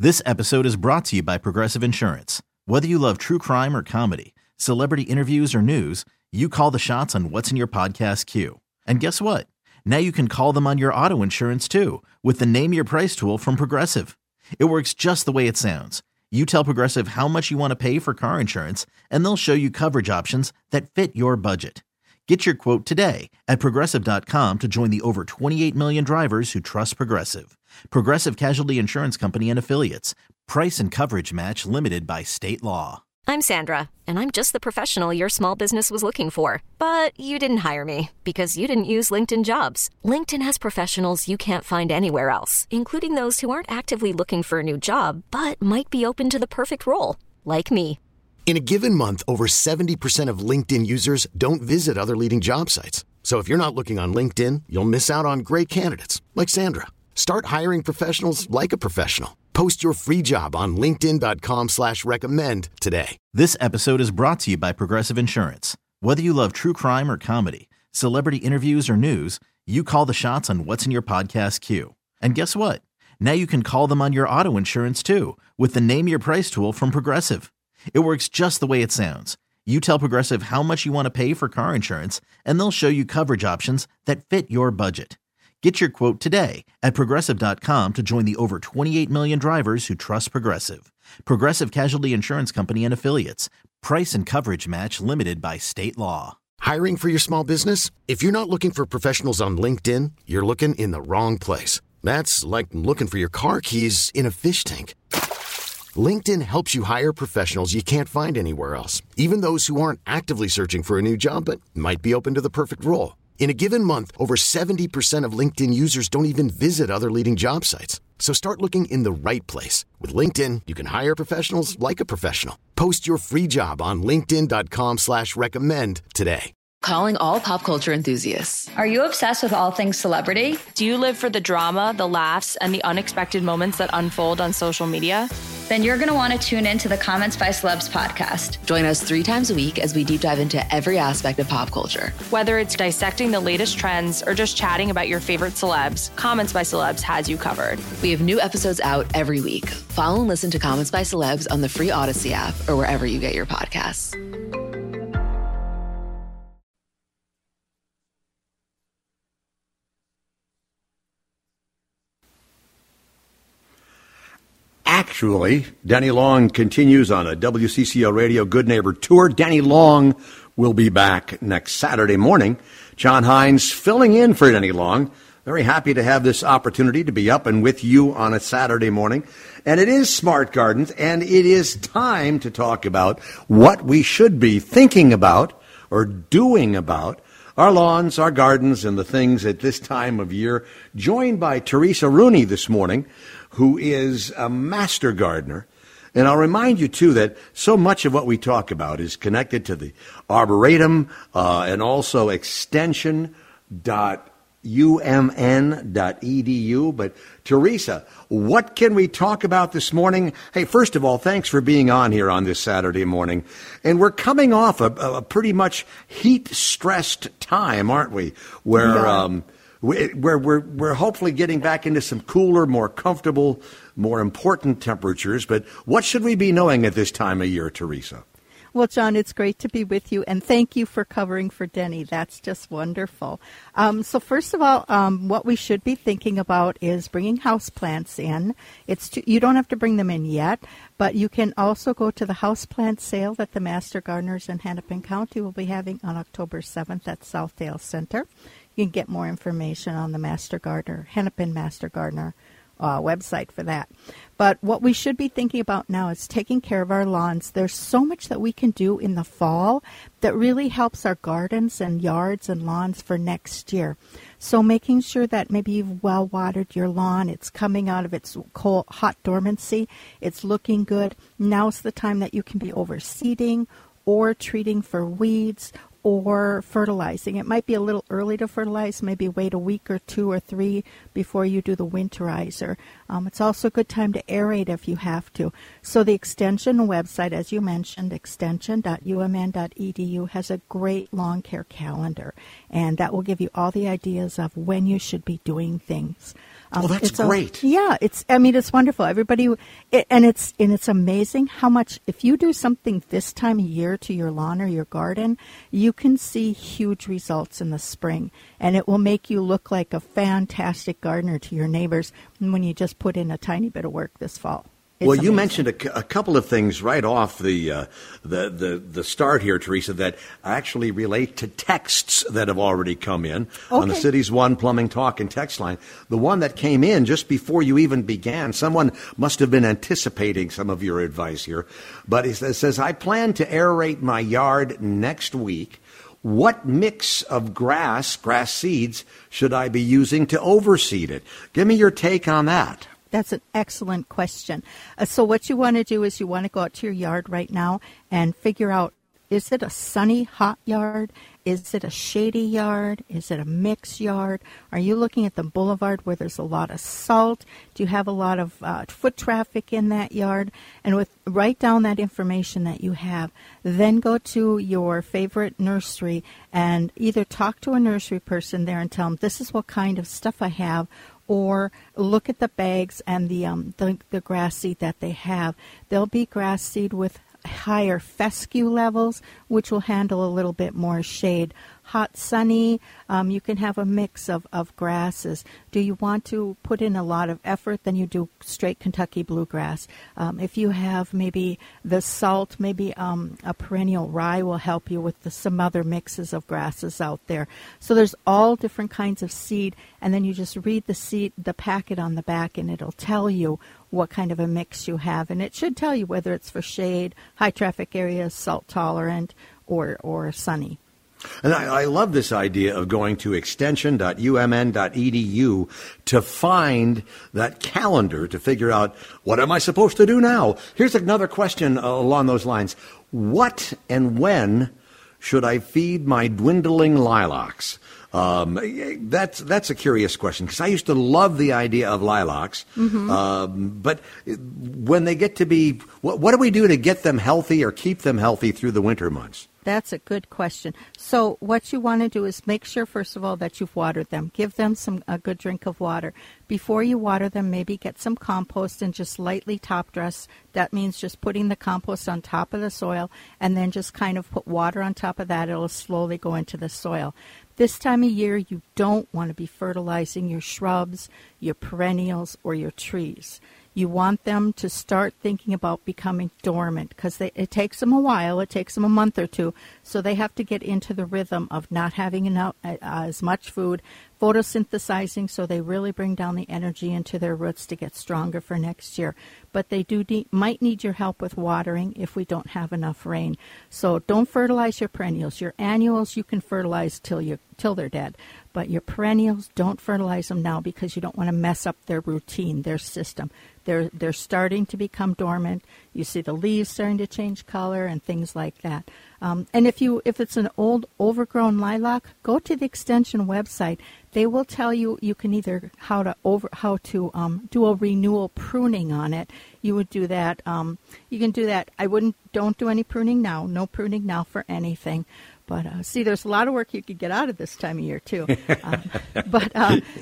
This episode is brought to you by Progressive Insurance. Whether you love true crime or comedy, celebrity interviews or news, you call the shots on what's in your podcast queue. And guess what? Now you can call them on your auto insurance too with the Name Your Price tool from Progressive. It works just the way it sounds. You tell Progressive how much you want to pay for car insurance, and they'll show you coverage options that fit your budget. Get your quote today at Progressive.com to join the over 28 million drivers who trust Progressive. Progressive Casualty Insurance Company and Affiliates. Price and coverage match limited by state law. I'm Sandra, and I'm just the professional your small business was looking for. But you didn't hire me because you didn't use LinkedIn Jobs. LinkedIn has professionals you can't find anywhere else, including those who aren't actively looking for a new job, but might be open to the perfect role, like me. In a given month, over 70% of LinkedIn users don't visit other leading job sites. So if you're not looking on LinkedIn, you'll miss out on great candidates like Sandra. Start hiring professionals like a professional. Post your free job on linkedin.com/recommend today. This episode is brought to you by Progressive Insurance. Whether you love true crime or comedy, celebrity interviews or news, you call the shots on what's in your podcast queue. And guess what? Now you can call them on your auto insurance too with the Name Your Price tool from Progressive. It works just the way it sounds. You tell Progressive how much you want to pay for car insurance, and they'll show you coverage options that fit your budget. Get your quote today at Progressive.com to join the over 28 million drivers who trust Progressive. Progressive Casualty Insurance Company and Affiliates. Price and coverage match limited by state law. Hiring for your small business? If you're not looking for professionals on LinkedIn, you're looking in the wrong place. That's like looking for your car keys in a fish tank. LinkedIn helps you hire professionals you can't find anywhere else, even those who aren't actively searching for a new job but might be open to the perfect role. In a given month, over 70% of LinkedIn users don't even visit other leading job sites. So start looking in the right place. With LinkedIn, you can hire professionals like a professional. Post your free job on linkedin.com/recommend today. Calling all pop culture enthusiasts. Are you obsessed with all things celebrity? Do you live for the drama, the laughs, and the unexpected moments that unfold on social media? Then you're going to want to tune in to the Comments by Celebs podcast. Join us 3 times a week as we deep dive into every aspect of pop culture. Whether it's dissecting the latest trends or just chatting about your favorite celebs, Comments by Celebs has you covered. We have new episodes out every week. Follow and listen to Comments by Celebs on the free Odyssey app or wherever you get your podcasts. Actually, Denny Long continues on a WCCO Radio Good Neighbor Tour. Denny Long will be back next Saturday morning. John Hines filling in for Denny Long. Very happy to have this opportunity to be up and with you on a Saturday morning. And it is Smart Gardens, and it is time to talk about what we should be thinking about or doing about our lawns, our gardens, and the things at this time of year. Joined by Teresa Rooney this morning, who is a master gardener. And I'll remind you, too, that so much of what we talk about is connected to the Arboretum and also extension.umn.edu. But, Teresa, what can we talk about this morning? Hey, first of all, thanks for being on here on this Saturday morning. And we're coming off a pretty much heat-stressed time, aren't we? Where we're hopefully getting back into some cooler, more comfortable, more important temperatures. But what should we be knowing at this time of year, Teresa? Well, John, it's great to be with you, and thank you for covering for Denny. That's just wonderful. So first of all, what we should be thinking about is bringing houseplants in. You don't have to bring them in yet, but you can also go to the houseplant sale that the Master Gardeners in Hennepin County will be having on October 7th at Southdale Center. You can get more information on the Hennepin Master Gardener website for that. But what we should be thinking about now is taking care of our lawns. There's so much that we can do in the fall that really helps our gardens and yards and lawns for next year. So making sure that maybe you've well watered your lawn, it's coming out of its hot dormancy, it's looking good. Now's the time that you can be overseeding or treating for weeds or fertilizing. It might be a little early to fertilize, maybe wait a week or 2 or 3 before you do the winterizer. It's also a good time to aerate if you have to. So the Extension website, as you mentioned, extension.umn.edu, has a great lawn care calendar, and that will give you all the ideas of when you should be doing things. That's great. It's wonderful. Everybody, it's amazing how much, if you do something this time of year to your lawn or your garden, you can see huge results in the spring. And it will make you look like a fantastic gardener to your neighbors when you just put in a tiny bit of work this fall. Well, you mentioned a couple of things right off the start here, Teresa, that actually relate to texts that have already come in on the Cities One Plumbing Talk and text line. The one that came in just before you even began, someone must have been anticipating some of your advice here. But it says, I plan to aerate my yard next week. What mix of grass seeds, should I be using to overseed it? Give me your take on that. That's an excellent question. So what you want to do is you want to go out to your yard right now and figure out, is it a sunny, hot yard? Is it a shady yard? Is it a mixed yard? Are you looking at the boulevard where there's a lot of salt? Do you have a lot of foot traffic in that yard? And write down that information that you have. Then go to your favorite nursery and either talk to a nursery person there and tell them, this is what kind of stuff I have, or look at the bags and the grass seed that they have. There'll be grass seed with higher fescue levels, which will handle a little bit more shade. Hot, sunny, you can have a mix of grasses. Do you want to put in a lot of effort? Then you do straight Kentucky bluegrass. If you have maybe the salt, maybe a perennial rye will help you with some other mixes of grasses out there. So there's all different kinds of seed, and then you just read the packet on the back, and it'll tell you what kind of a mix you have. And it should tell you whether it's for shade, high traffic areas, salt tolerant, or sunny. And I love this idea of going to extension.umn.edu to find that calendar to figure out, what am I supposed to do now? Here's another question along those lines. What and when should I feed my dwindling lilacs? That's a curious question, because I used to love the idea of lilacs. But when they get to be, what do we do to get them healthy or keep them healthy through the winter months? That's a good question. So what you want to do is make sure, first of all, that you've watered them. Give them a good drink of water. Before you water them, maybe get some compost and just lightly top dress. That means just putting the compost on top of the soil and then just kind of put water on top of that. It'll slowly go into the soil. This time of year, you don't want to be fertilizing your shrubs, your perennials, or your trees. You want them to start thinking about becoming dormant, because it takes them a while. It takes them a month or two. So they have to get into the rhythm of not having enough as much food, photosynthesizing, so they really bring down the energy into their roots to get stronger for next year. But they might need your help with watering if we don't have enough rain. So don't fertilize your perennials. Your annuals you can fertilize till they're dead. But your perennials, don't fertilize them now, because you don't want to mess up their routine, their system. They're starting to become dormant. You see the leaves starting to change color and things like that. And if it's an old overgrown lilac, go to the Extension website. They will tell you can either how to do a renewal pruning on it. You would do that. You can do that. Don't do any pruning now. No pruning now for anything. But see, there's a lot of work you could get out of this time of year too. But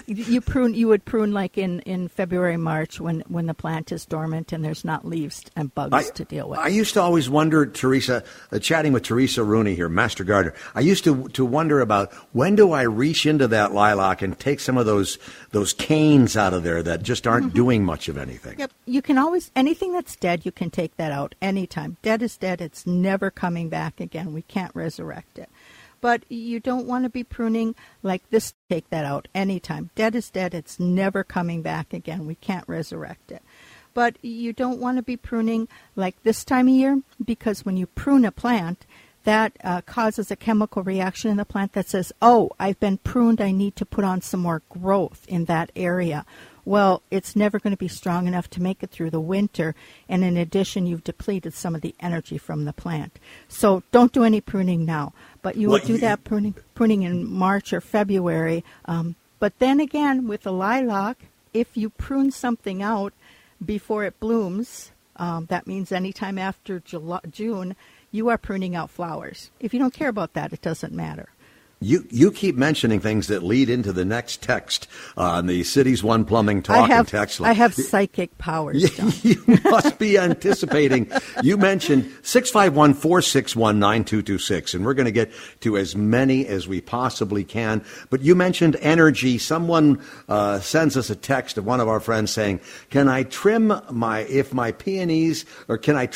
you would prune like in February, March, when the plant is dormant and there's not leaves and bugs to deal with. I used to always wonder, Teresa, chatting with Teresa Rooney here, Master Gardener. I used to wonder about, when do I reach into that lilac and take some of those canes out of there that just aren't doing much of anything? Yep, you can always, anything that's dead, you can take that out anytime. Dead is dead. It's never coming back again. We can't resurrect it. But you don't want to be pruning like this. Take that out anytime. Dead is dead. It's never coming back again. We can't resurrect it. But you don't want to be pruning like this time of year, because when you prune a plant, that causes a chemical reaction in the plant that says, oh, I've been pruned. I need to put on some more growth in that area. Well, it's never going to be strong enough to make it through the winter. And in addition, you've depleted some of the energy from the plant. So don't do any pruning now. But you would do that pruning in March or February. But then again, with the lilac, if you prune something out before it blooms, that means anytime after June, you are pruning out flowers. If you don't care about that, it doesn't matter. You keep mentioning things that lead into the next text on the Cities One Plumbing Talk and text line. I have psychic powers, John. You must be anticipating. You mentioned 651-461-9226, and we're going to get to as many as we possibly can. But you mentioned energy. Someone sends us a text of one of our friends saying, can I trim my peonies, or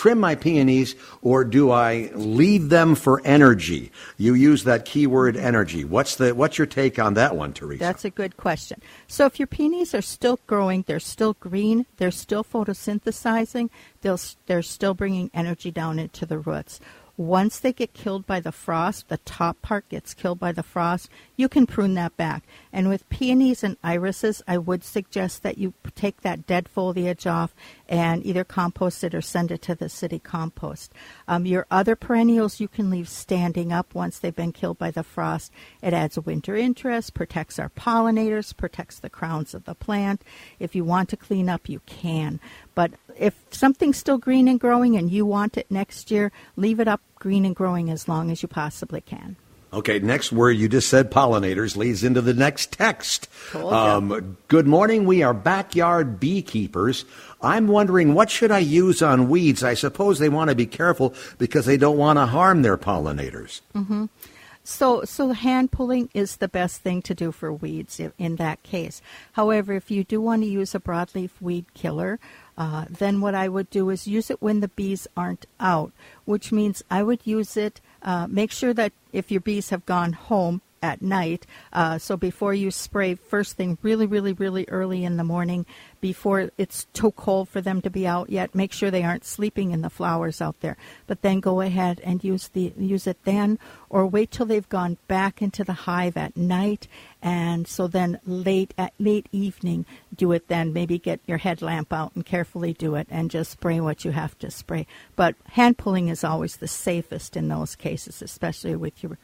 do I leave them for energy? You use that keyword energy. What's your take on that one, Teresa? That's a good question. So if your peonies are still growing, they're still green, they're still photosynthesizing, they're still bringing energy down into the roots. Once they get killed by the frost, the top part gets killed by the frost, you can prune that back. And with peonies and irises, I would suggest that you take that dead foliage off and either compost it or send it to the city compost. Your other perennials you can leave standing up once they've been killed by the frost. It adds a winter interest, protects our pollinators, protects the crowns of the plant. If you want to clean up, you can. But if something's still green and growing and you want it next year, leave it up green and growing as long as you possibly can. Okay, next word you just said, pollinators, leads into the next text. Good morning. We are backyard beekeepers. I'm wondering, what should I use on weeds? I suppose they want to be careful because they don't want to harm their pollinators. Mm-hmm. So hand pulling is the best thing to do for weeds in that case. However, if you do want to use a broadleaf weed killer, then what I would do is use it when the bees aren't out, which means I would use it, make sure that if your bees have gone home at night, so before you spray first thing really, really, really early in the morning, before it's too cold for them to be out yet, make sure they aren't sleeping in the flowers out there. But then go ahead and use it then, or wait till they've gone back into the hive at night, and so then late evening, do it then. Maybe get your headlamp out and carefully do it, and just spray what you have to spray. But hand pulling is always the safest in those cases, especially with your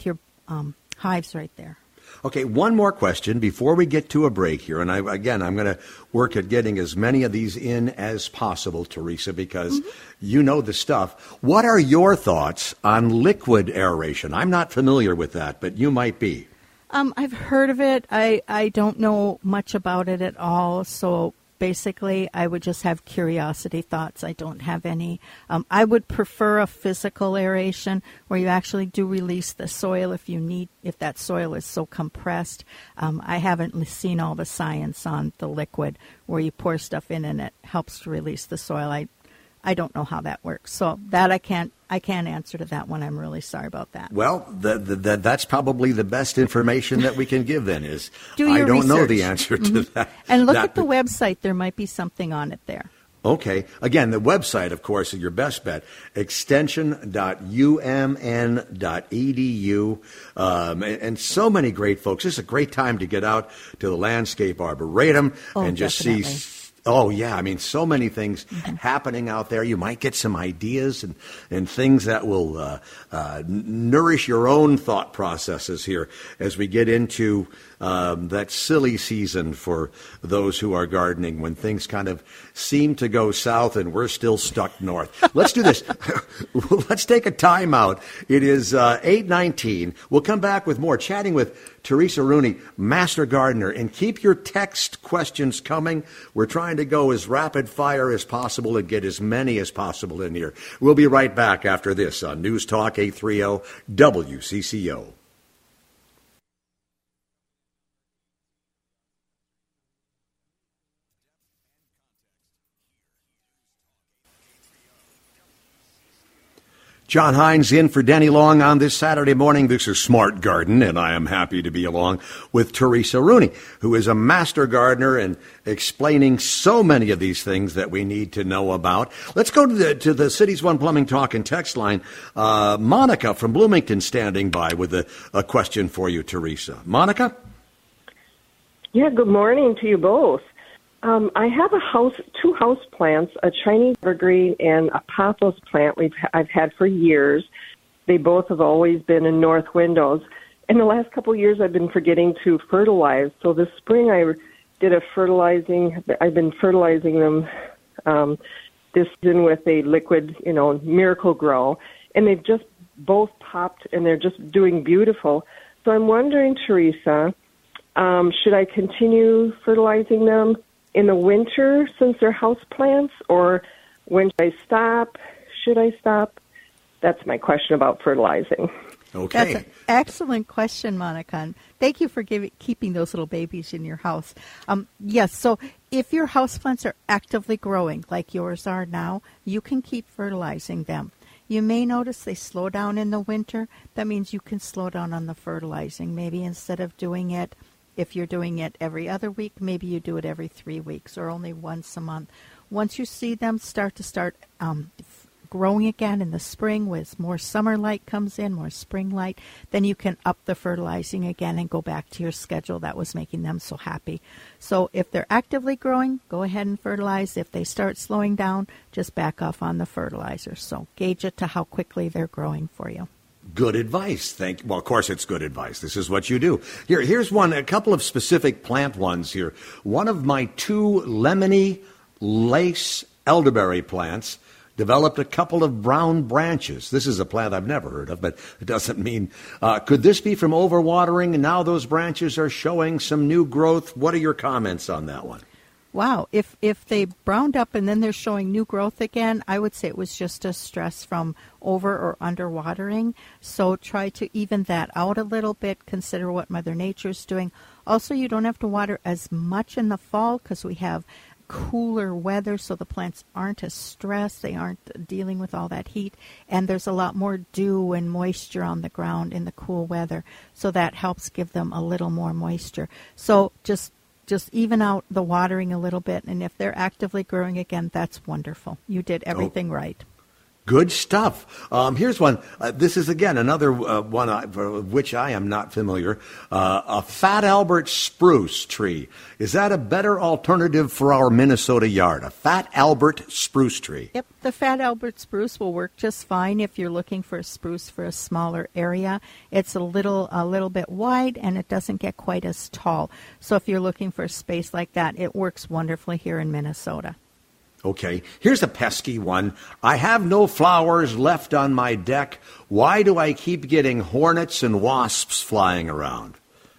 hives right there. Okay, one more question before we get to a break here. And I'm going to work at getting as many of these in as possible, Teresa, because you know the stuff. What are your thoughts on liquid aeration? I'm not familiar with that, but you might be. I've heard of it. I don't know much about it at all, so basically, I would just have curiosity thoughts. I don't have any. I would prefer a physical aeration where you actually do release the soil if that soil is so compressed. I haven't seen all the science on the liquid where you pour stuff in and it helps to release the soil. I don't know how that works. So that I can't answer to that one. I'm really sorry about that. Well, that's probably the best information that we can give then is I don't know the answer to that. And look at the website. There might be something on it there. Okay. Again, the website, of course, is your best bet, extension.umn.edu. And so many great folks. This is a great time to get out to the Landscape Arboretum and just definitely. see. Oh, yeah. I mean, so many things happening out there. You might get some ideas and things that will nourish your own thought processes here as we get into that silly season for those who are gardening when things kind of seem to go south and we're still stuck north. Let's do this. Let's take a time out. It is 8:19. We'll come back with more chatting with Teresa Rooney, Master Gardener, and keep your text questions coming. We're trying to go as rapid fire as possible and get as many as possible in here. We'll be right back after this on News Talk 830 WCCO. John Hines in for Denny Long on this Saturday morning. This is Smart Garden, and I am happy to be along with Teresa Rooney, who is a master gardener and explaining so many of these things that we need to know about. Let's go to the Cities One Plumbing Talk and text line. Monica from Bloomington standing by with a question for you, Teresa. Monica? Yeah, good morning to you both. I have two house plants, a Chinese evergreen and a pothos plant I've had for years. They both have always been in north windows. In the last couple of years, I've been forgetting to fertilize. So this spring, I did I've been fertilizing them this season with a liquid, Miracle Grow, and they've just both popped and they're just doing beautiful. So I'm wondering, Teresa, should I continue fertilizing them in the winter since they're houseplants, or when should I stop? Should I stop? That's my question about fertilizing. Okay. That's an excellent question, Monica. And thank you for keeping those little babies in your house. Yes, so if your houseplants are actively growing, like yours are now, you can keep fertilizing them. You may notice they slow down in the winter. That means you can slow down on the fertilizing. Maybe instead of doing it, if you're doing it every other week, maybe you do it every 3 weeks or only once a month. Once you see them start growing again in the spring, with more summer light comes in, more spring light, then you can up the fertilizing again and go back to your schedule that was making them so happy. So if they're actively growing, go ahead and fertilize. If they start slowing down, just back off on the fertilizer. So gauge it to how quickly they're growing for you. Good advice. Well, of course, it's good advice. This is what you do. Here's a couple of specific plant ones here. One of my 2 lemony lace elderberry plants developed a couple of brown branches. This is a plant I've never heard of, but it doesn't mean. Could this be from overwatering, and now those branches are showing some new growth? What are your comments on that one? Wow. If they browned up and then they're showing new growth again, I would say it was just a stress from over or under watering. So try to even that out a little bit. Consider what Mother Nature's doing. Also, you don't have to water as much in the fall because we have cooler weather, so the plants aren't as stressed. They aren't dealing with all that heat, and there's a lot more dew and moisture on the ground in the cool weather, so that helps give them a little more moisture. So just even out the watering a little bit, and if they're actively growing again, that's wonderful. You did everything right. Good stuff. Here's one. This is, again, another one of which I am not familiar. A Fat Albert spruce tree. Is that a better alternative for our Minnesota yard? A Fat Albert spruce tree. Yep, the Fat Albert spruce will work just fine if you're looking for a spruce for a smaller area. It's a little bit wide, and it doesn't get quite as tall. So if you're looking for a space like that, it works wonderfully here in Minnesota. Okay, here's a pesky one. I have no flowers left on my deck. Why do I keep getting hornets and wasps flying around?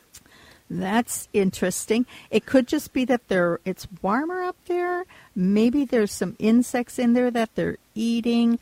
That's interesting. It could just be that it's warmer up there. Maybe there's some insects in there that they're eating.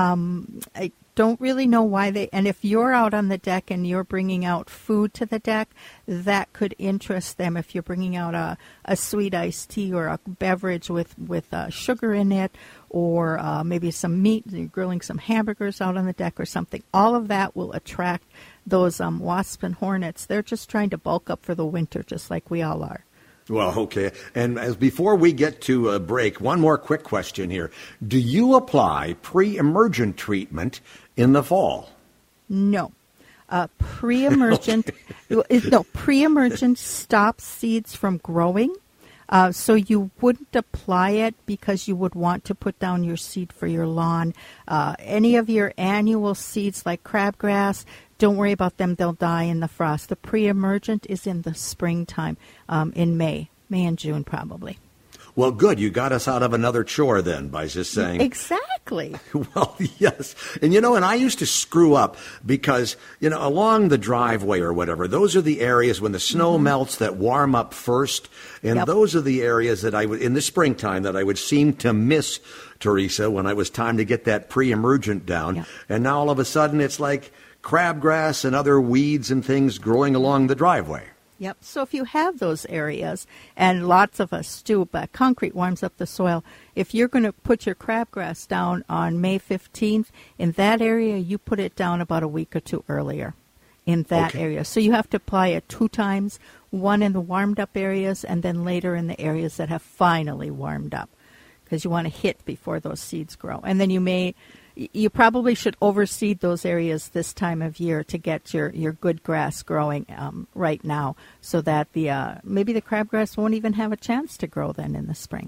I don't really know why and if you're out on the deck and you're bringing out food to the deck, that could interest them. If you're bringing out a sweet iced tea or a beverage with sugar in it, or maybe some meat, you're grilling some hamburgers out on the deck or something, all of that will attract those wasps and hornets. They're just trying to bulk up for the winter, just like we all are. Well, okay. And before we get to a break, one more quick question here. Do you apply pre-emergent treatment in the fall? No. Pre-emergent, pre-emergent stops seeds from growing. So you wouldn't apply it because you would want to put down your seed for your lawn. Any of your annual seeds like crabgrass, don't worry about them. They'll die in the frost. The pre-emergent is in the springtime, in May and June probably. Well, good. You got us out of another chore then by just saying. Exactly. Well, yes. And, and I used to screw up because, along the driveway or whatever, those are the areas when the snow melts that warm up first. And those are the areas that I would, in the springtime, that I would seem to miss, Teresa, when it was time to get that pre-emergent down. Yep. And now all of a sudden it's like crabgrass and other weeds and things growing along the driveway. Yep. So if you have those areas, and lots of us do, but concrete warms up the soil, if you're going to put your crabgrass down on May 15th, in that area, you put it down about a week or two earlier in that area. So you have to apply it 2 times, one in the warmed up areas and then later in the areas that have finally warmed up, because you want to hit before those seeds grow. And then you probably should overseed those areas this time of year to get your good grass growing right now, so that maybe the crabgrass won't even have a chance to grow then in the spring.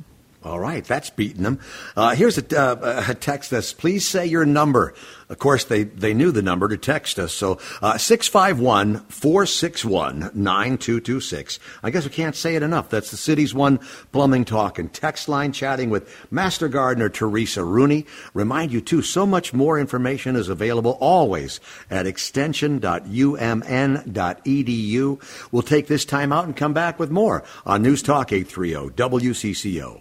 All right, that's beating them. Here's a text that's, please say your number. Of course, they knew the number to text us. So 651-461-9226. I guess we can't say it enough. That's the City's One Plumbing Talk and Text Line, chatting with Master Gardener Teresa Rooney. Remind you, too, so much more information is available always at extension.umn.edu. We'll take this time out and come back with more on News Talk 830 WCCO.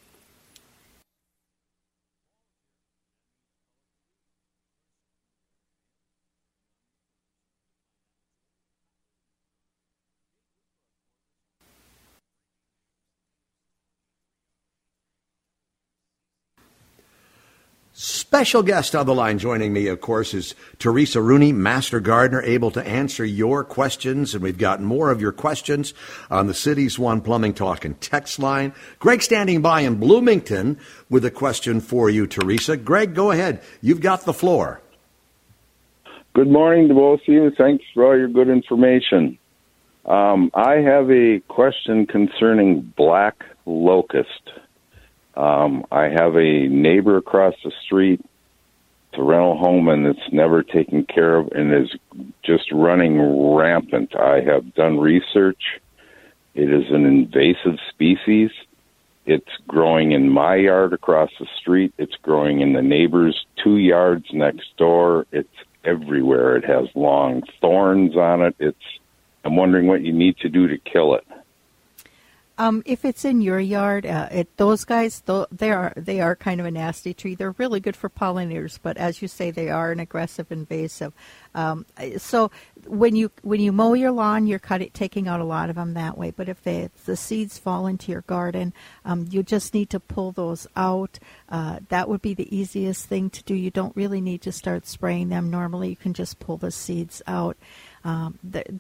Special guest on the line joining me, of course, is Teresa Rooney, Master Gardener, able to answer your questions. And we've got more of your questions on the City's One Plumbing Talk and Text Line. Greg standing by in Bloomington with a question for you, Teresa. Greg, go ahead. You've got the floor. Good morning to both of you. Thanks for all your good information. I have a question concerning black locust. I have a neighbor across the street. It's a rental home, and it's never taken care of and is just running rampant. I have done research. It is an invasive species. It's growing in my yard across the street. It's growing in the neighbor's 2 yards next door. It's everywhere. It has long thorns on it. I'm wondering what you need to do to kill it. If it's in your yard, those guys, they are kind of a nasty tree. They're really good for pollinators, but as you say, they are an aggressive invasive. So when you mow your lawn, you're taking out a lot of them that way. But if the seeds fall into your garden, you just need to pull those out. That would be the easiest thing to do. You don't really need to start spraying them. Normally, you can just pull the seeds out. I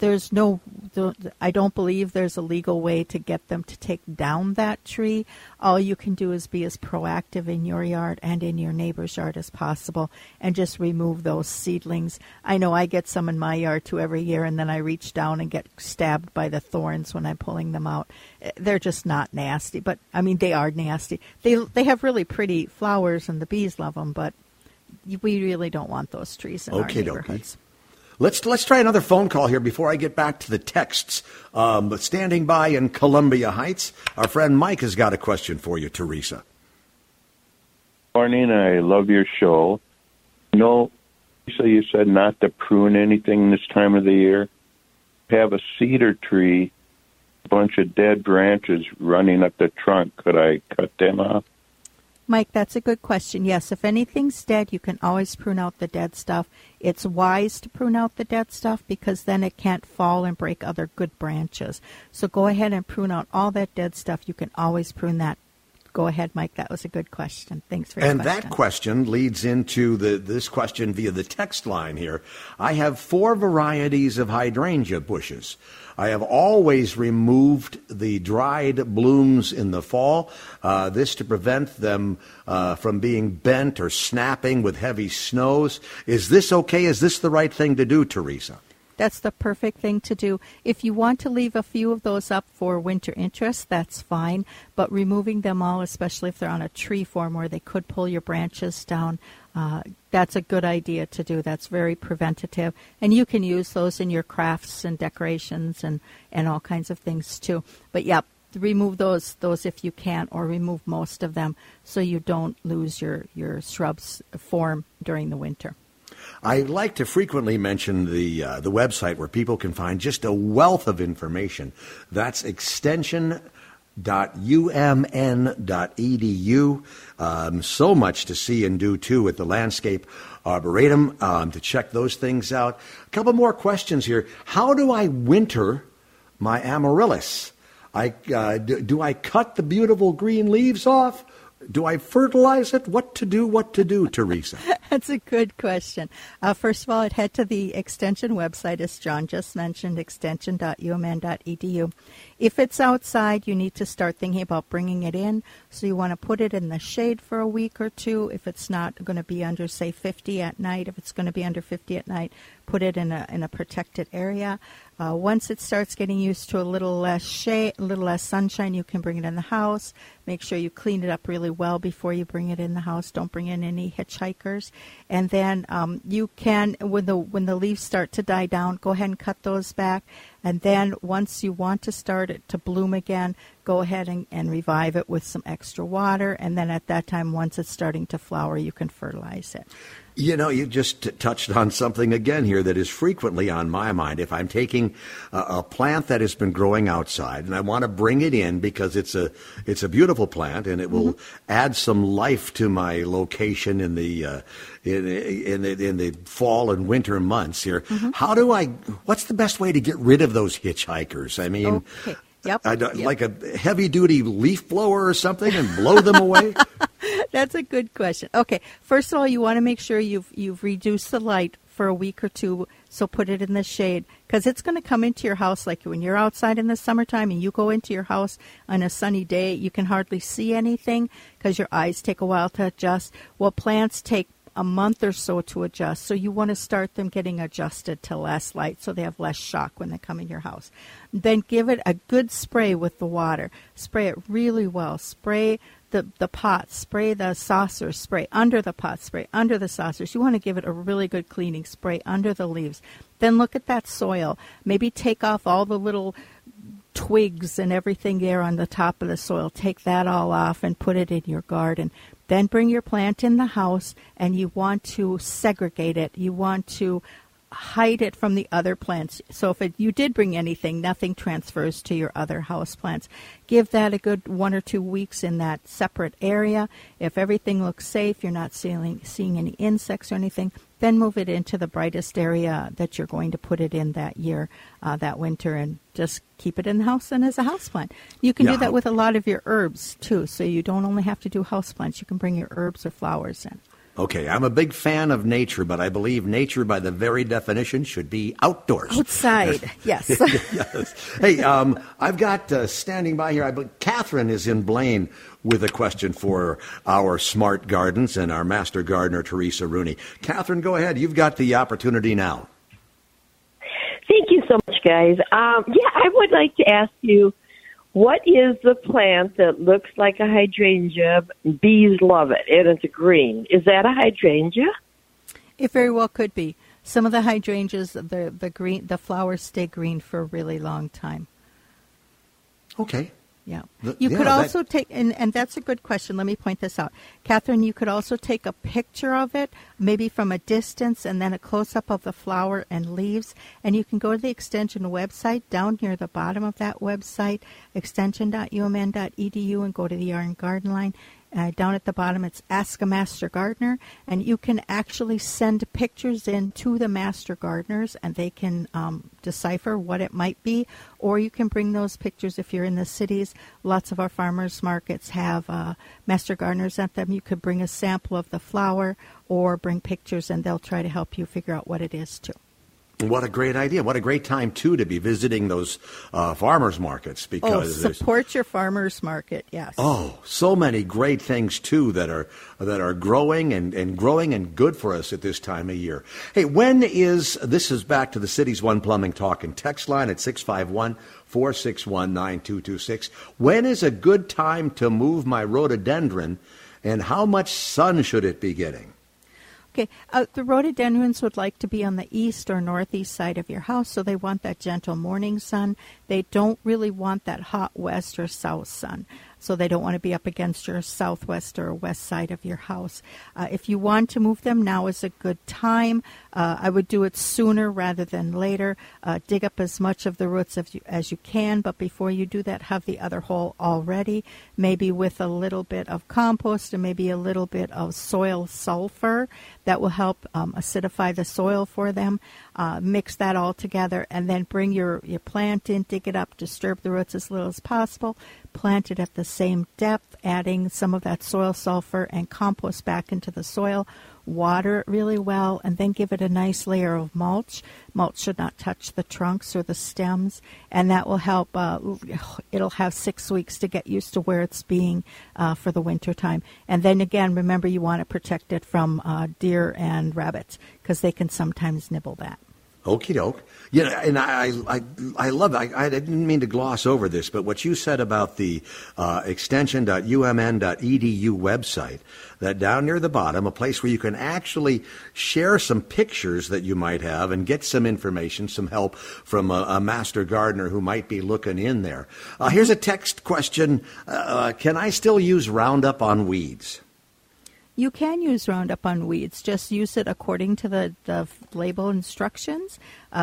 don't believe there's a legal way to get them to take down that tree. All you can do is be as proactive in your yard and in your neighbor's yard as possible and just remove those seedlings. I know I get some in my yard too every year, and then I reach down and get stabbed by the thorns when I'm pulling them out. They're just not nasty, but I mean, they are nasty. They have really pretty flowers and the bees love them, but we really don't want those trees in our neighborhoods. Okay. Let's try another phone call here before I get back to the texts. Standing by in Columbia Heights, our friend Mike has got a question for you, Teresa. Morning, I love your show. Teresa, you said not to prune anything this time of the year. Have a cedar tree, a bunch of dead branches running up the trunk. Could I cut them off? Mike, that's a good question. Yes, if anything's dead, you can always prune out the dead stuff. It's wise to prune out the dead stuff because then it can't fall and break other good branches. So go ahead and prune out all that dead stuff. You can always prune that. Go ahead, Mike. That was a good question. Thanks for your question. And that question leads into this question via the text line here. I have 4 varieties of hydrangea bushes. I have always removed the dried blooms in the fall, this to prevent them from being bent or snapping with heavy snows. Is this okay? Is this the right thing to do, Teresa? That's the perfect thing to do. If you want to leave a few of those up for winter interest, that's fine. But removing them all, especially if they're on a tree form where they could pull your branches down, that's a good idea to do. That's very preventative. And you can use those in your crafts and decorations and all kinds of things too. But yeah, remove those if you can, or remove most of them so you don't lose your shrubs form during the winter. I like to frequently mention the website where people can find just a wealth of information. That's extension.umn.edu. So much to see and do, too, at the Landscape Arboretum to check those things out. A couple more questions here. How do I winter my amaryllis? Do I cut the beautiful green leaves off? Do I fertilize it? What to do, Teresa? That's a good question. First of all, I'd head to the Extension website, as John just mentioned, extension.umn.edu. If it's outside, you need to start thinking about bringing it in. So you want to put it in the shade for a week or two. If it's not going to be under, say, 50 at night, if it's going to be under 50 at night, put it in a protected area. Once it starts getting used to a little less shade, a little less sunshine, you can bring it in the house. Make sure you clean it up really well before you bring it in the house. Don't bring in any hitchhikers. And then you can, when the leaves start to die down, go ahead and cut those back. And then once you want to start it to bloom again, go ahead and revive it with some extra water. And then at that time, once it's starting to flower, you can fertilize it. You know, you just touched on something again here that is frequently on my mind. If I'm taking a plant that has been growing outside and I want to bring it in because it's a beautiful plant and it will add some life to my location in the in the fall and winter months here, what's the best way to get rid of those hitchhikers? I mean, okay. Yep. Like a heavy-duty leaf blower or something and blow them away? That's a good question. Okay, first of all, you want to make sure you've reduced the light for a week or two, so put it in the shade, because it's going to come into your house like when you're outside in the summertime and you go into your house on a sunny day, you can hardly see anything because your eyes take a while to adjust. Well, plants take a month or so to adjust, so you want to start them getting adjusted to less light so they have less shock when they come in your house. Then give it a good spray with the water. Spray it really well. Spray the pot, spray the saucers, spray under the pot, spray under the saucers. You want to give it a really good cleaning, spray under the leaves. Then look at that soil. Maybe take off all the little twigs and everything there on the top of the soil. Take that all off and put it in your garden. Then bring your plant in the house, and you want to segregate it. You want to hide it from the other plants. So if you did bring anything, nothing transfers to your other house plants. Give that a good 1 or 2 weeks in that separate area. If everything looks safe, you're not seeing any insects or anything, then move it into the brightest area that you're going to put it in that year, that winter, and just keep it in the house and as a houseplant. You can do that with a lot of your herbs, too, so you don't only have to do houseplants. You can bring your herbs or flowers in. Okay, I'm a big fan of nature, but I believe nature, by the very definition, should be outdoors. Outside, yes. Yes. Hey, I've got standing by here, Catherine is in Blaine with a question for our Smart Gardens and our Master Gardener, Teresa Rooney. Catherine, go ahead. You've got the opportunity now. Thank you so much, guys. I would like to ask you, what is the plant that looks like a hydrangea? Bees love it, and it's green. Is that a hydrangea? It very well could be. Some of the hydrangeas, the flowers stay green for a really long time. Okay. Yeah. You could also take, and that's a good question. Let me point this out. Catherine, you could also take a picture of it, maybe from a distance, and then a close-up of the flower and leaves. And you can go to the Extension website, down near the bottom of that website, extension.umn.edu, and go to the Yard and Garden line. Down at the bottom, it's Ask a Master Gardener, and you can actually send pictures in to the Master Gardeners, and they can decipher what it might be, or you can bring those pictures if you're in the cities. Lots of our farmers markets have Master Gardeners at them. You could bring a sample of the flower or bring pictures, and they'll try to help you figure out what it is, too. What a great idea. What a great time, too, to be visiting those farmers markets. Because support your farmers market, yes. Oh, so many great things, too, that are growing and growing and good for us at this time of year. Hey, this is back to the Cities One Plumbing Talk and Text line at 651-461-9226. When is a good time to move my rhododendron, and how much sun should it be getting? Okay, the rhododendrons would like to be on the east or northeast side of your house, so they want that gentle morning sun. They don't really want that hot west or south sun, so they don't want to be up against your southwest or west side of your house. If you want to move them, now is a good time. I would do it sooner rather than later. Dig up as much of the roots as you can, but before you do that, have the other hole all ready, maybe with a little bit of compost and maybe a little bit of soil sulfur. That will help acidify the soil for them. Mix that all together, and then bring your plant in, dig it up, disturb the roots as little as possible, plant it at the same depth, adding some of that soil sulfur and compost back into the soil. Water it really well, and then give it a nice layer of mulch. Mulch should not touch the trunks or the stems, and that will help. It'll have 6 weeks to get used to where it's being for the winter time. And then again, remember you want to protect it from deer and rabbits because they can sometimes nibble that. Okie doke. You know, and I love it. I didn't mean to gloss over this, but what you said about the extension.umn.edu website, that down near the bottom, a place where you can actually share some pictures that you might have and get some information, some help from a master gardener who might be looking in there. Here's a text question. Can I still use Roundup on weeds? You can use Roundup on weeds. Just use it according to the label instructions.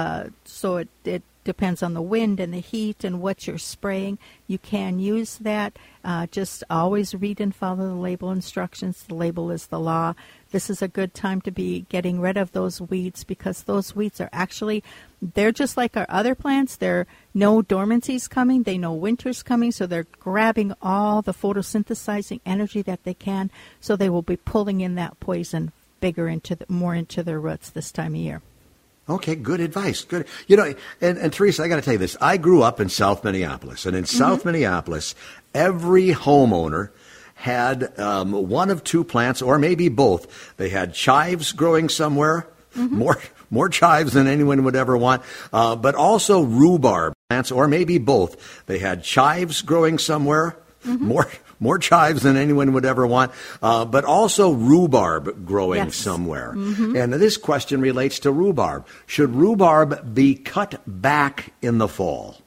So it depends on the wind and the heat and what you're spraying. You can use that. Just always read and follow the label instructions. The label is the law. This is a good time to be getting rid of those weeds because those weeds are actually, they're just like our other plants. They're no dormancy's coming. They know winter's coming, so they're grabbing all the photosynthesizing energy that they can, so they will be pulling in that poison more into their roots this time of year. Okay, good advice. Good. You know, and Teresa, I got to tell you this. I grew up in South Minneapolis, and in South Minneapolis, every homeowner had one of two plants, or maybe both. They had chives growing somewhere, more chives than anyone would ever want, but also rhubarb plants, or maybe both. They had chives growing somewhere, more chives than anyone would ever want, but also rhubarb growing somewhere. And this question relates to rhubarb. Should rhubarb be cut back in the fall?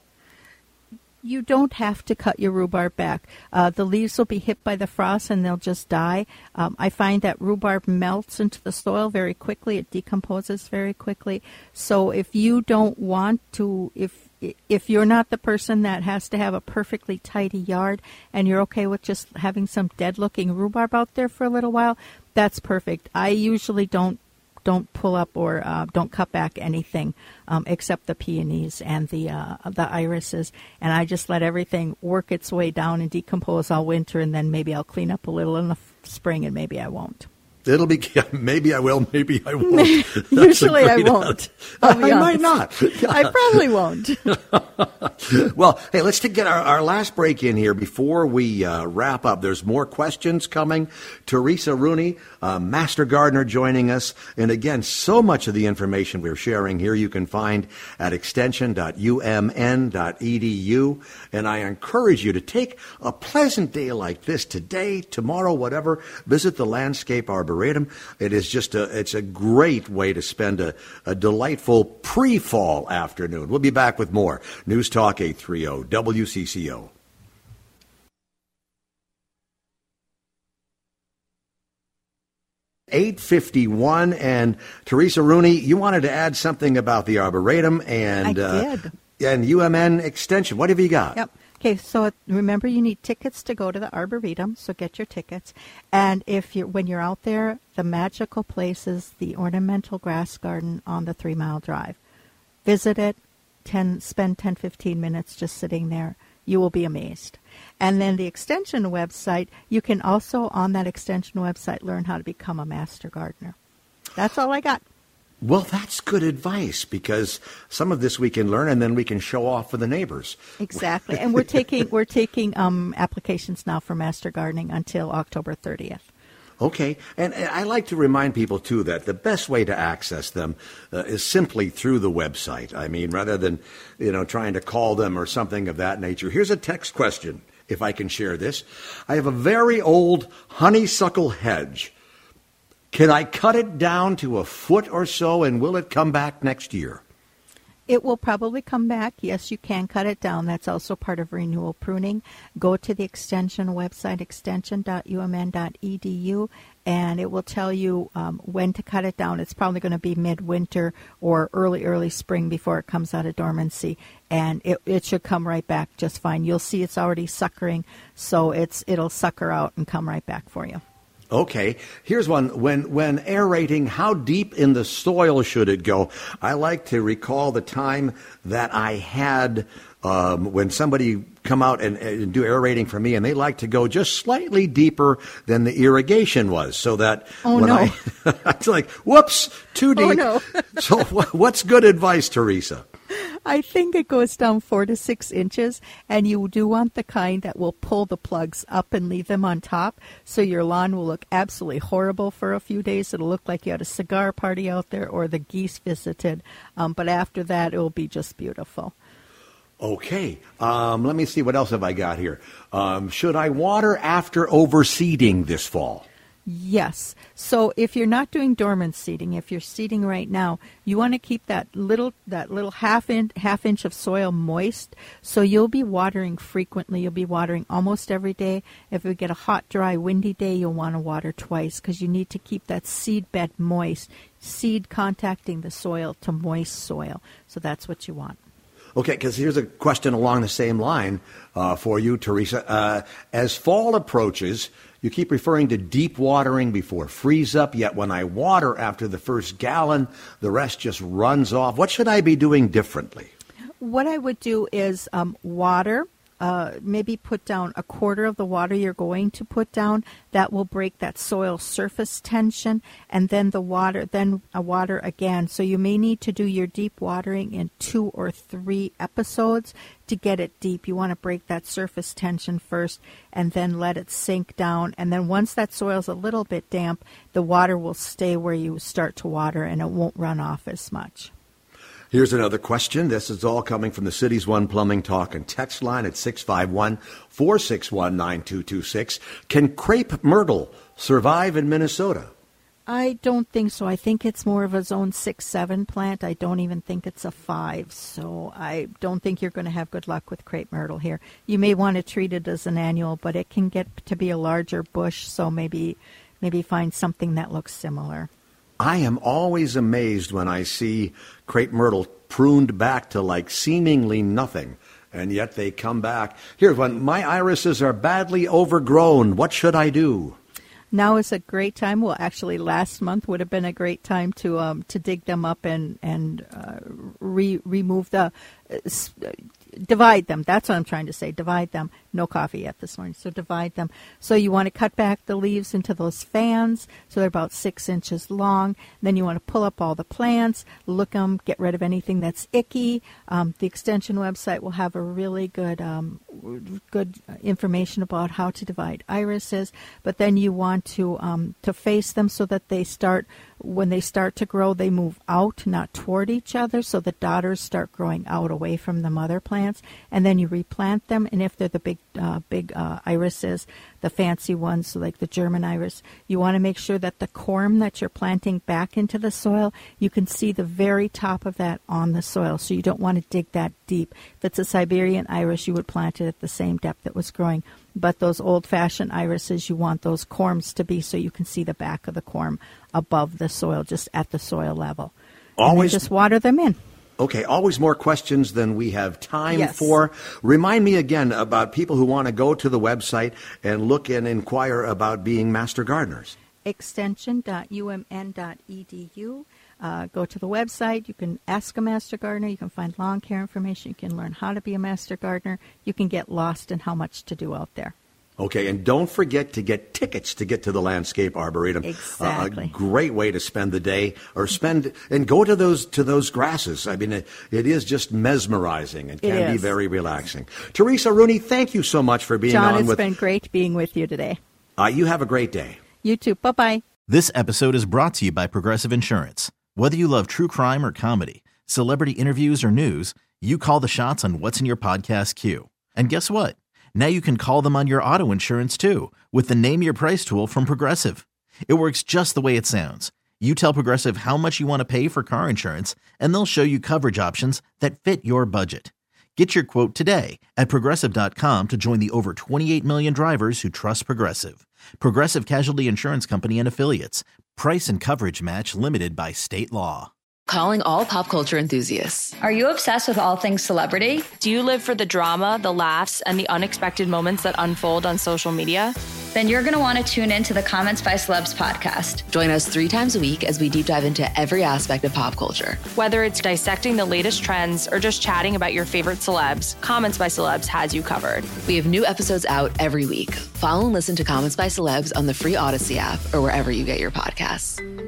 You don't have to cut your rhubarb back. The leaves will be hit by the frost and they'll just die. I find that rhubarb melts into the soil very quickly. It decomposes very quickly. So if you don't want to, if you're not the person that has to have a perfectly tidy yard and you're okay with just having some dead-looking rhubarb out there for a little while, that's perfect. I usually don't pull up or don't cut back anything except the peonies and the irises, and I just let everything work its way down and decompose all winter, and then maybe I'll clean up a little in the spring, and maybe I won't. It'll be, maybe I will, maybe I won't. Usually I won't. I might not. I probably won't. Well, hey, let's get our last break in here before we wrap up. There's more questions coming. Teresa Rooney, Master Gardener, joining us. And again, so much of the information we're sharing here you can find at extension.umn.edu. And I encourage you to take a pleasant day like this today, tomorrow, whatever. Visit the Landscape Arboretum. It is just it's a great way to spend a delightful pre-fall afternoon. We'll be back with more News Talk 830 WCCO. $8:51, and Teresa Rooney, you wanted to add something about the Arboretum and and UMN Extension. What have you got? Yep. Okay, so remember you need tickets to go to the Arboretum, so get your tickets. And when you're out there, the magical place is the Ornamental Grass Garden on the 3 Mile Drive. Visit it, spend 10-15 minutes just sitting there. You will be amazed. And then the Extension website, you can also on that Extension website learn how to become a Master Gardener. That's all I got. Well, that's good advice, because some of this we can learn and then we can show off for the neighbors. Exactly. And we're taking applications now for Master Gardening until October 30th. Okay. And I like to remind people, too, that the best way to access them is simply through the website. I mean, rather than, trying to call them or something of that nature. Here's a text question, if I can share this. I have a very old honeysuckle hedge. Can I cut it down to a foot or so, and will it come back next year? It will probably come back. Yes, you can cut it down. That's also part of renewal pruning. Go to the Extension website, extension.umn.edu, and it will tell you when to cut it down. It's probably going to be midwinter or early spring before it comes out of dormancy, and it should come right back just fine. You'll see it's already suckering, so it'll sucker out and come right back for you. Okay, here's one. When aerating, how deep in the soil should it go? I like to recall the time that I had when somebody come out and do aerating for me, and they like to go just slightly deeper than the irrigation was, so that I it's like, whoops, too deep. Oh, no. So what's good advice, Teresa? I think it goes down 4 to 6 inches, and you do want the kind that will pull the plugs up and leave them on top, so your lawn will look absolutely horrible for a few days. It'll look like you had a cigar party out there or the geese visited, but after that, it will be just beautiful. Okay, let me see, what else have I got here? Should I water after overseeding this fall? Yes. So if you're not doing dormant seeding, if you're seeding right now, you want to keep that little half inch of soil moist. So you'll be watering frequently. You'll be watering almost every day. If we get a hot, dry, windy day, you'll want to water twice because you need to keep that seed bed moist. Seed contacting the soil to moist soil. So that's what you want. Okay, because here's a question along the same line for you, Teresa. As fall approaches, you keep referring to deep watering before freeze up, yet when I water after the first gallon, the rest just runs off. What should I be doing differently? What I would do is water. Maybe put down a quarter of the water you're going to put down. That will break that soil surface tension, and then water again. So you may need to do your deep watering in 2 or 3 episodes to get it deep. You want to break that surface tension first and then let it sink down. And then once that soil's a little bit damp, the water will stay where you start to water and it won't run off as much. Here's another question. This is all coming from the Cities One Plumbing Talk and Text line at 651-461-9226. Can crepe myrtle survive in Minnesota? I don't think so. I think it's more of a zone 6-7 plant. I don't even think it's a 5. So I don't think you're going to have good luck with crepe myrtle here. You may want to treat it as an annual, but it can get to be a larger bush. So maybe find something that looks similar. I am always amazed when I see crepe myrtle pruned back to like seemingly nothing, and yet they come back. Here's one. My irises are badly overgrown. What should I do? Now is a great time. Well, actually, last month would have been a great time to dig them up and remove the divide them. That's what I'm trying to say. Divide them. No coffee yet this morning, so divide them. So you want to cut back the leaves into those fans, so they're about 6 inches long. Then you want to pull up all the plants, look them, get rid of anything that's icky. The Extension website will have a really good information about how to divide irises. But then you want to face them so that when they start to grow, they move out, not toward each other, so the daughters start growing out away from the mother plants, and then you replant them. And if they're the big irises, the fancy ones, so like the German iris, you want to make sure that the corm that you're planting back into the soil, you can see the very top of that on the soil, so you don't want to dig that deep. If it's a Siberian iris, you would plant it at the same depth it was growing. But those old-fashioned irises, you want those corms to be so you can see the back of the corm above the soil, just at the soil level. Always just water them in. Okay, always more questions than we have time for. Remind me again about people who want to go to the website and look and inquire about being master gardeners. Extension.umn.edu. Go to the website. You can ask a master gardener. You can find lawn care information. You can learn how to be a master gardener. You can get lost in how much to do out there. Okay, and don't forget to get tickets to get to the Landscape Arboretum. Exactly. A great way to spend the day, or go to those grasses. I mean, it is just mesmerizing and can be very relaxing. Teresa Rooney, thank you so much for being on with. John, it's been great being with you today. You have a great day. You too. Bye-bye. This episode is brought to you by Progressive Insurance. Whether you love true crime or comedy, celebrity interviews or news, you call the shots on what's in your podcast queue. And guess what? Now you can call them on your auto insurance, too, with the Name Your Price tool from Progressive. It works just the way it sounds. You tell Progressive how much you want to pay for car insurance, and they'll show you coverage options that fit your budget. Get your quote today at Progressive.com to join the over 28 million drivers who trust Progressive. Progressive Casualty Insurance Company and Affiliates. Price and coverage match limited by state law. Calling all pop culture enthusiasts. Are you obsessed with all things celebrity? Do you live for the drama, the laughs, and the unexpected moments that unfold on social media? then you're going to want to tune in to the Comments by Celebs podcast. Join us 3 times a week as we deep dive into every aspect of pop culture. Whether it's dissecting the latest trends or just chatting about your favorite celebs, Comments by Celebs has you covered. We have new episodes out every week. Follow and listen to Comments by Celebs on the free Odyssey app or wherever you get your podcasts.